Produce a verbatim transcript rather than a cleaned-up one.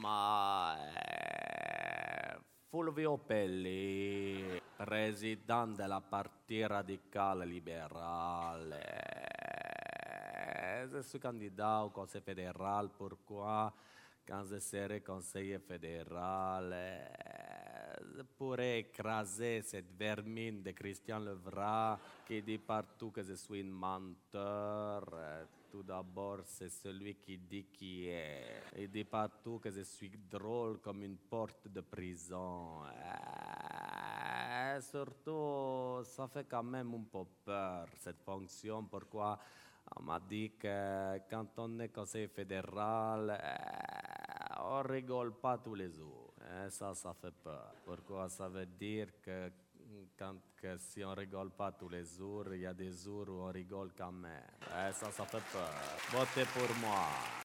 Ma eh, Fulvio Pelli, président de la Parti radical libéral. Eh, Je suis candidat au Conseil fédéral. Pourquoi? Quand je serai conseiller fédéral, eh, je pourrais écraser cette vermine de Christian Levrat qui dit partout que je suis un menteur. Eh, Tout d'abord, c'est celui qui dit qui est. Il dit partout que je suis drôle comme une porte de prison. Eh, surtout, ça fait quand même un peu peur, cette fonction. Pourquoi? On m'a dit que quand on est conseiller fédéral, eh, on rigole pas tous les jours. Eh, ça, ça fait peur. Pourquoi? Ça veut dire que, quand, que si on rigole pas tous les jours, il y a des jours où on rigole quand même. Eh, ça, ça fait peur. Votez pour moi.